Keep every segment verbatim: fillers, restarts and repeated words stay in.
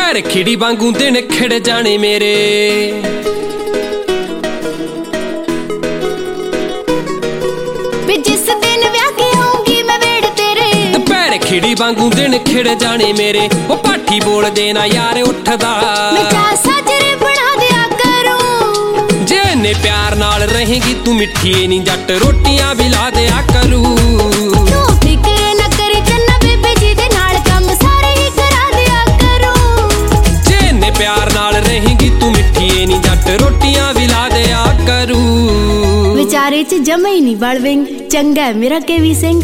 पैर खिड़ी वांगू दिन खिड़ जाने मेरे जिस दिन ब्याह के आऊंगी मैं वेड़ तेरे पैर खिड़ी वांगू दिन खिड़ जाने मेरे ओ पाठी बोल देना यार उठदा मैं चाह साजरे बना दिया करूं जे ने प्यार नाल रहेगी तू मिठी नहीं जट रोटियां भी ला दिया करूं तू फिक्र न करी चन्ना बेबे जी दे नाल काम सारे ही करा दिया करूं जे ने प्यार नाल रहेगी तू मिठी नहीं जट रोटियां भी ला दिया करूं विचारे च जमे ही नहीं बलविंग चंगा है मेरा केवी सिंह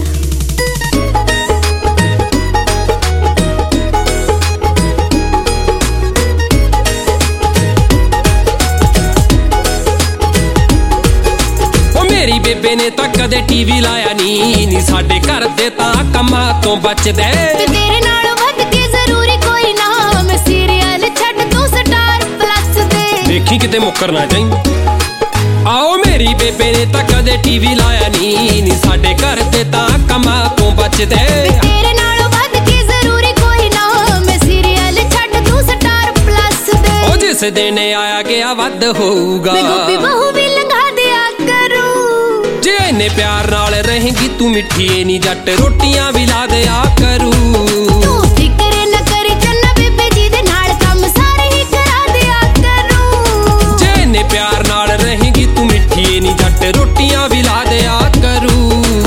मेरी बेबे ने तां कदे टीवी लाया नी नी साडे घर दे तां कम्मां तों बचदे ते तेरे नालों वध के जरूरी कोई ना मैं सीरियल छड्ड तू स्टार प्लस दे देखी किते मुक्कर ना जाई आओ मेरी बेबे ने तां कदे टीवी लाया नी नी साडे घर दे तां कम्मां तों बचदे तेरे नालों वध के जरूरी कोई ना मैं सीरियल छड्ड तू स्टार प्लस दे ओ जिस दिन आया गया वध होऊगा मैं गोपी बहू भी लंघा दिया करूं जे ने प्यार नाल रहेगी तू मिठी नहीं जट रोटियां भी ला दिया करूं तू फिक्र न करी चन्ना बेबे जी दे नाल काम सारे ही करा दिया करूं जे ने प्यार नाल रहेगी तू मिठी नहीं जट रोटियां भी ला दिया करूं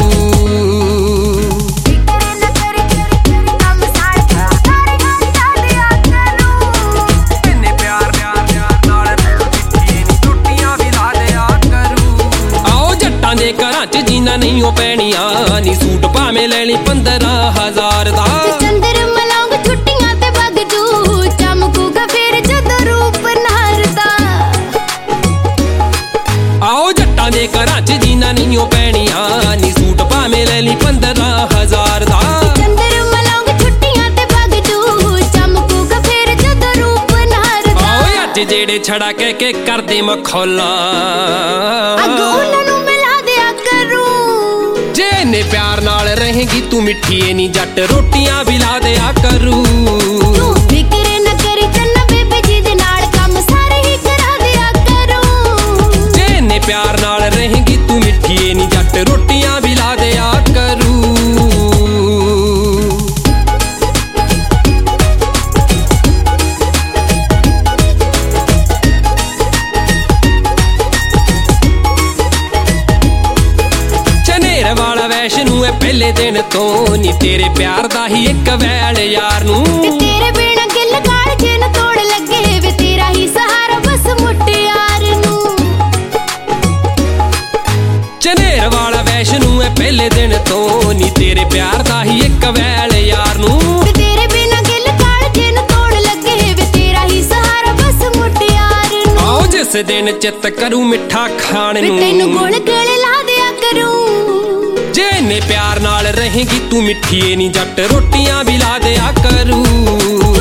जीना नहीं हो पैनिया नी सूट भावे लेनी पंद्रह हजार दा चंद्र मलाऊंग छुट्टियां ते बग जू चमकूगा फिर जद रूप नारदा आओ जट्टां दे घरां च जीना नहीं हो पैनिया नी सूट भावे लेनी पंद्रह हजार दा चंद्र मलाऊंग छुट्टियां ते बग जू चमकूगा फिर जद रूप नारदा आओ अज जेड़े छड़ा कह के करदे मखौला अग उन्हां नूं ने प्यार नाल रहेगी तू मिठी नहीं जट रोटियां भी ला दिया करूं तू फिक्र न करी चन्ना बेबे जी दे नाल काम सारे ही करा दिया करूं जे ने प्यार नाल रहेगी तू मिठी नहीं जट रोटियां भी ला दिया करूं वैष्णू है पहले दिन तो नी तेरे प्यार दा ही एक वैल यार नू ते तेरे बिना गिल गाल जिन तोड़ लगे वे तेरा ही सहारा बस मुटियार नू चनेर वाला वैष्णू है पहले दिन तो नी तेरे प्यार दा ही एक वैल यार नू ते तेरे बिना गिल गाल जिन तोड़ लगे वे तेरा ही सहारा बस मुटियार नू आओ जिस दिन चित करूं मिठा खाण नू तैनू गुण गले ला दिया करूं जे ने प्यार नाल रहेगी तू मिठी नहीं जट रोटियां भी ला दिया करूं